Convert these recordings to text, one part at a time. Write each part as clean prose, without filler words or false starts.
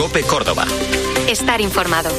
COPE Córdoba. Estar informado.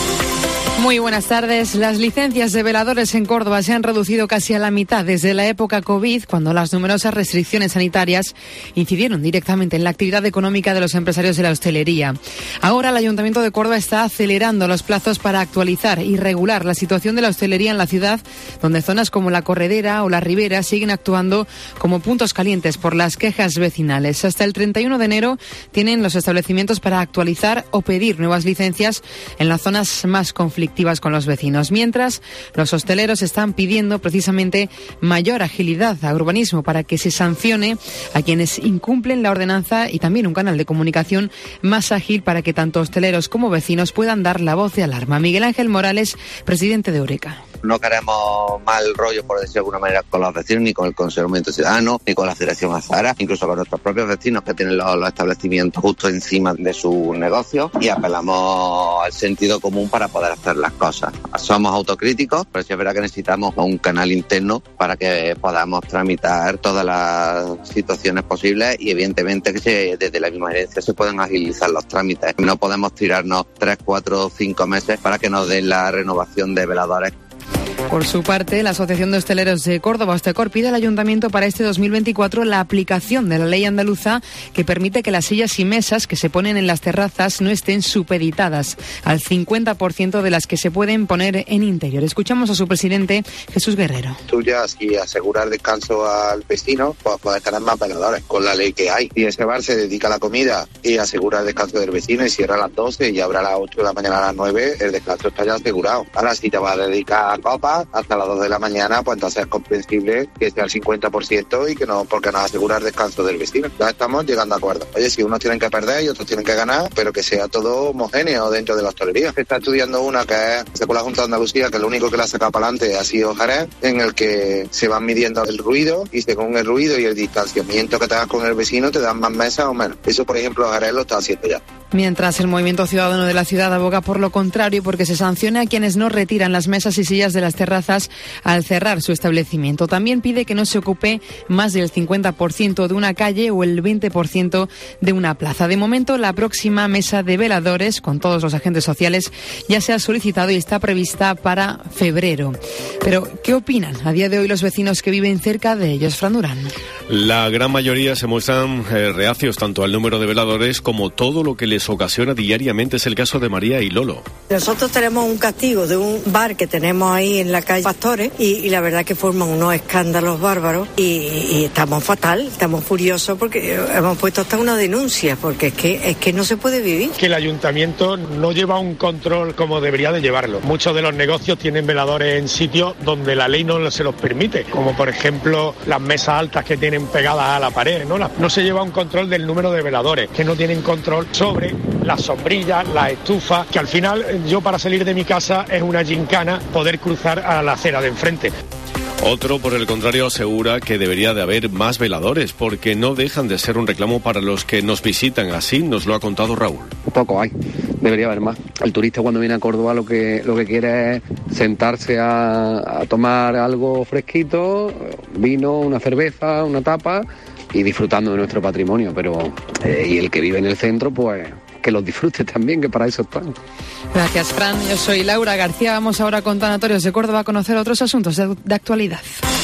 Muy buenas tardes. Las licencias de veladores en Córdoba se han reducido casi a la mitad desde la época COVID, cuando las numerosas restricciones sanitarias incidieron directamente en la actividad económica de los empresarios de la hostelería. Ahora el Ayuntamiento de Córdoba está acelerando los plazos para actualizar y regular la situación de la hostelería en la ciudad, donde zonas como la Corredera o la Ribera siguen actuando como puntos calientes por las quejas vecinales. Hasta el 31 de enero tienen los establecimientos para actualizar o pedir nuevas licencias en las zonas más conflictivas con los vecinos. Mientras, los hosteleros están pidiendo precisamente mayor agilidad a urbanismo para que se sancione a quienes incumplen la ordenanza y también un canal de comunicación más ágil para que tanto hosteleros como vecinos puedan dar la voz de alarma. Miguel Ángel Morales, presidente de Eureka. No queremos mal rollo, por decir de alguna manera, con los vecinos, ni con el Consejo de Movimiento Ciudadano, ni con la Federación Azara, incluso con nuestros propios vecinos que tienen los establecimientos justo encima de su negocio, y apelamos al sentido común para poder hacer las cosas. Somos autocríticos, pero sí es verdad que necesitamos un canal interno para que podamos tramitar todas las situaciones posibles y evidentemente que desde la misma gerencia se pueden agilizar los trámites. No podemos tirarnos 3, 4, 5 meses para que nos den la renovación de veladores. Por su parte, la Asociación de Hosteleros de Córdoba, Hostecor, pide al Ayuntamiento para este 2024 la aplicación de la ley andaluza que permite que las sillas y mesas que se ponen en las terrazas no estén supeditadas al 50% de las que se pueden poner en interior. Escuchamos a su presidente, Jesús Guerrero. Tuyas y asegurar descanso al vecino, pues puedes tener más veladores con la ley que hay. Y ese bar se dedica a la comida y asegura el descanso del vecino y cierra a las 12 y abre a las 8 de la mañana a las 9, el descanso está ya asegurado. Ahora, si te vas a dedicar a copas hasta las 2 de la mañana, pues entonces es comprensible que sea el 50% y que no, porque nos asegura el descanso del vecino. Ya estamos llegando a acuerdos. Oye, si unos tienen que perder y otros tienen que ganar, pero que sea todo homogéneo dentro de la hostelería. Se está estudiando una que es con la Junta de Andalucía, que lo único que la ha sacado para adelante ha sido Jerez, en el que se van midiendo el ruido y según el ruido y el distanciamiento que tengas con el vecino te dan más mesas o menos. Eso, por ejemplo, Jerez lo está haciendo ya. Mientras, el Movimiento Ciudadano de la ciudad aboga por lo contrario, porque se sancione a quienes no retiran las mesas y sillas de las terrazas al cerrar su establecimiento. También pide que no se ocupe más del 50% de una calle o el 20% de una plaza. De momento, la próxima mesa de veladores con todos los agentes sociales ya se ha solicitado y está prevista para febrero. Pero, ¿qué opinan a día de hoy los vecinos que viven cerca de ellos? Fran Durán. La gran mayoría se muestran reacios tanto al número de veladores como todo lo que les ocasiona diariamente. Es el caso de María y Lolo. Nosotros tenemos un castigo de un bar que tenemos ahí en la calle Pastores y la verdad que forman unos escándalos bárbaros y estamos fatal, estamos furiosos porque hemos puesto hasta una denuncia porque es que no se puede vivir. Que el ayuntamiento no lleva un control como debería de llevarlo. Muchos de los negocios tienen veladores en sitios donde la ley no se los permite, como por ejemplo las mesas altas que tienen pegadas a la pared, no se lleva un control del número de veladores, que no tienen control sobre las sombrillas, las estufas, que al final yo para salir de mi casa es una gincana poder cruzar a la acera de enfrente. Otro, por el contrario, asegura que debería de haber más veladores porque no dejan de ser un reclamo para los que nos visitan. Así nos lo ha contado Raúl. Poco hay, debería haber más. El turista cuando viene a Córdoba lo que quiere es sentarse a tomar algo fresquito, vino, una cerveza, una tapa y disfrutando de nuestro patrimonio. Pero y el que vive en el centro, pues que los disfrute también, que para eso están. Gracias, Fran. Yo soy Laura García. Vamos ahora con Tanatorios de Córdoba a conocer otros asuntos de actualidad.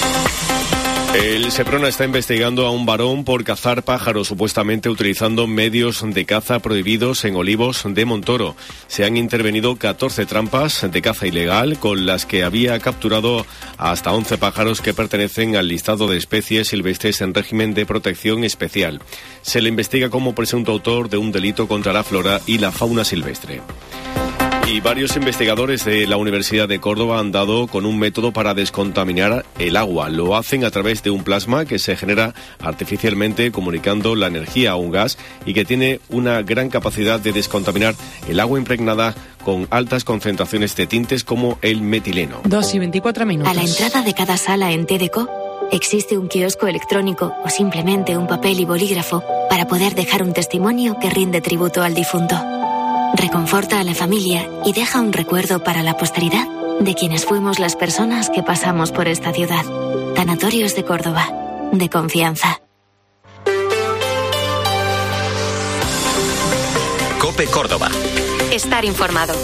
El Seprona está investigando a un varón por cazar pájaros, supuestamente utilizando medios de caza prohibidos en Olivos de Montoro. Se han intervenido 14 trampas de caza ilegal, con las que había capturado hasta 11 pájaros que pertenecen al listado de especies silvestres en régimen de protección especial. Se le investiga como presunto autor de un delito contra la flora y la fauna silvestre. Y varios investigadores de la Universidad de Córdoba han dado con un método para descontaminar el agua. Lo hacen a través de un plasma que se genera artificialmente comunicando la energía a un gas y que tiene una gran capacidad de descontaminar el agua impregnada con altas concentraciones de tintes como el metileno. 2:24 minutos. A la entrada de cada sala en TDCO existe un kiosco electrónico o simplemente un papel y bolígrafo para poder dejar un testimonio que rinde tributo al difunto. Reconforta a la familia y deja un recuerdo para la posteridad de quienes fuimos las personas que pasamos por esta ciudad. Tanatorios de Córdoba, de confianza. COPE Córdoba. Estar informado.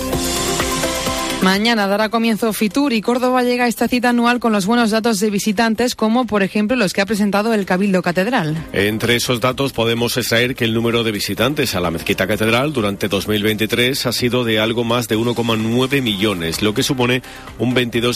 Mañana dará comienzo Fitur y Córdoba llega a esta cita anual con los buenos datos de visitantes, como por ejemplo los que ha presentado el Cabildo Catedral. Entre esos datos podemos extraer que el número de visitantes a la Mezquita Catedral durante 2023 ha sido de algo más de 1,9 millones, lo que supone un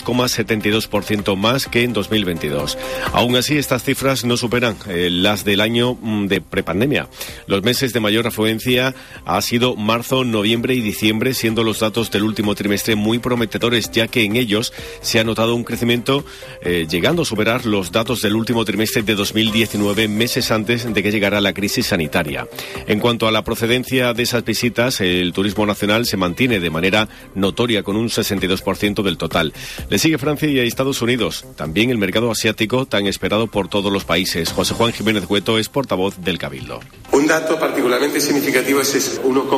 22,72% más que en 2022. Aún así, estas cifras no superan las del año de prepandemia. Los meses de mayor afluencia ha sido marzo, noviembre y diciembre, siendo los datos del último trimestre muy prometedores, ya que en ellos se ha notado un crecimiento llegando a superar los datos del último trimestre de 2019, meses antes de que llegara la crisis sanitaria. En cuanto a la procedencia de esas visitas, el turismo nacional se mantiene de manera notoria con un 62% del total. Le sigue Francia y Estados Unidos, también el mercado asiático tan esperado por todos los países. José Juan Jiménez Hueto es portavoz del Cabildo. Un dato particularmente significativo es ese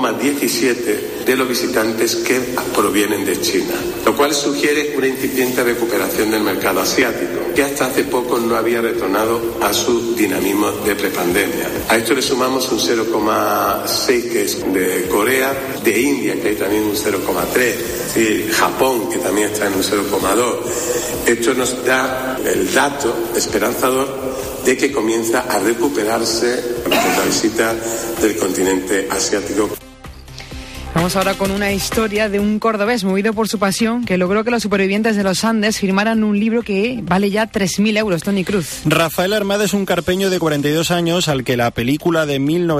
1,17 de los visitantes que provienen de China, lo cual sugiere una incipiente recuperación del mercado asiático, que hasta hace poco no había retornado a su dinamismo de prepandemia. A esto le sumamos un 0,6 que es de Corea, de India, que hay también un 0,3, y Japón, que también está en un 0,2. Esto nos da el dato esperanzador de que comienza a recuperarse la visita del continente asiático. Vamos ahora con una historia de un cordobés movido por su pasión que logró que los supervivientes de los Andes firmaran un libro que vale ya 3.000 euros. Tony Cruz. Rafael Armada es un carpeño de 42 años al que la película de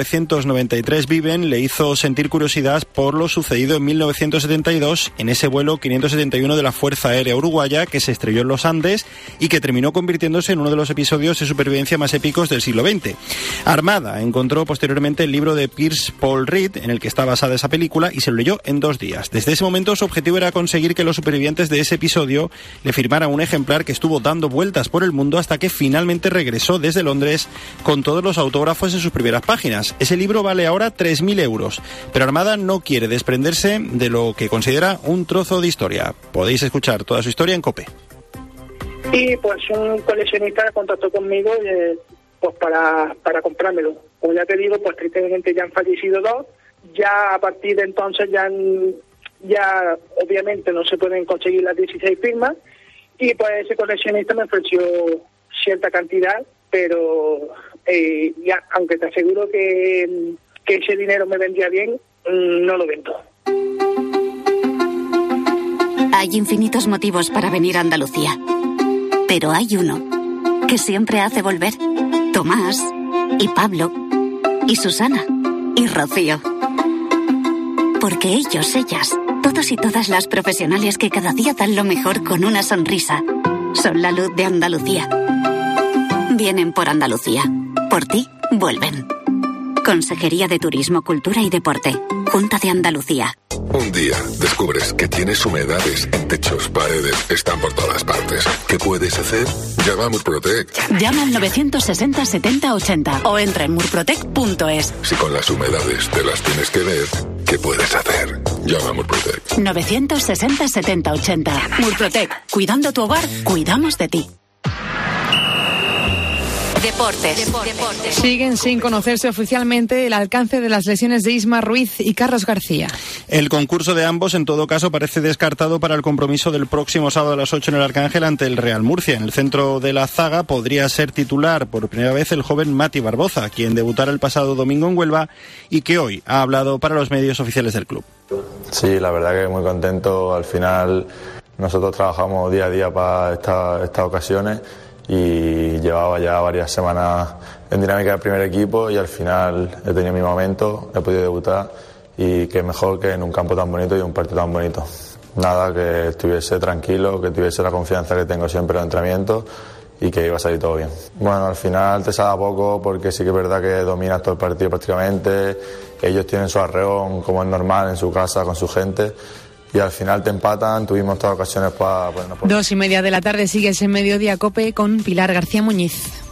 1993 Viven le hizo sentir curiosidad por lo sucedido en 1972 en ese vuelo 571 de la Fuerza Aérea Uruguaya que se estrelló en los Andes y que terminó convirtiéndose en uno de los episodios de supervivencia más épicos del siglo XX. Armada encontró posteriormente el libro de Pierce Paul Reed en el que está basada esa película y se lo leyó en 2 días. Desde ese momento su objetivo era conseguir que los supervivientes de ese episodio le firmaran un ejemplar que estuvo dando vueltas por el mundo hasta que finalmente regresó desde Londres con todos los autógrafos en sus primeras páginas. Ese libro vale ahora 3.000 euros, pero Armada no quiere desprenderse de lo que considera un trozo de historia. Podéis escuchar toda su historia en COPE. Y pues un coleccionista contactó conmigo pues para comprármelo. Como ya te digo, pues tristemente ya han fallecido 2. Ya a partir de entonces ya obviamente no se pueden conseguir las 16 firmas y pues ese coleccionista me ofreció cierta cantidad, pero ya aunque te aseguro que ese dinero me vendría bien, no lo vendo. Hay infinitos motivos para venir a Andalucía, pero hay uno que siempre hace volver. Tomás y Pablo y Susana y Rocío. Porque ellos, ellas, todos y todas las profesionales que cada día dan lo mejor con una sonrisa, son la luz de Andalucía. Vienen por Andalucía. Por ti, vuelven. Consejería de Turismo, Cultura y Deporte. Junta de Andalucía. Un día descubres que tienes humedades en techos, paredes, están por todas partes. ¿Qué puedes hacer? Llama a Murprotec. Llama al 960 70 80 o entra en murprotec.es. Si con las humedades te las tienes que ver, ¿qué puedes hacer? Llama a Murprotec. 960 70 80. Murprotec. Cuidando tu hogar, cuidamos de ti. Deportes. Siguen sin conocerse oficialmente el alcance de las lesiones de Isma Ruiz y Carlos García. El concurso de ambos, en todo caso, parece descartado para el compromiso del próximo sábado a las 8 en el Arcángel ante el Real Murcia. En el centro de la zaga podría ser titular por primera vez el joven Mati Barboza, quien debutara el pasado domingo en Huelva y que hoy ha hablado para los medios oficiales del club. Sí, la verdad que muy contento. Al final nosotros trabajamos día a día para estas ocasiones y llevaba ya varias semanas en dinámica del primer equipo y al final he tenido mi momento, he podido debutar y qué mejor que en un campo tan bonito y un partido tan bonito. Nada, que estuviese tranquilo, que tuviese la confianza que tengo siempre en el entrenamiento y que iba a salir todo bien. Bueno, al final te sabe a poco porque sí que es verdad que dominas todo el partido prácticamente, ellos tienen su arreón como es normal en su casa con su gente. Y al final te empatan, tuvimos todas ocasiones para ponernos por... 2:30 de la tarde, sigues en Mediodía COPE con Pilar García Muñiz.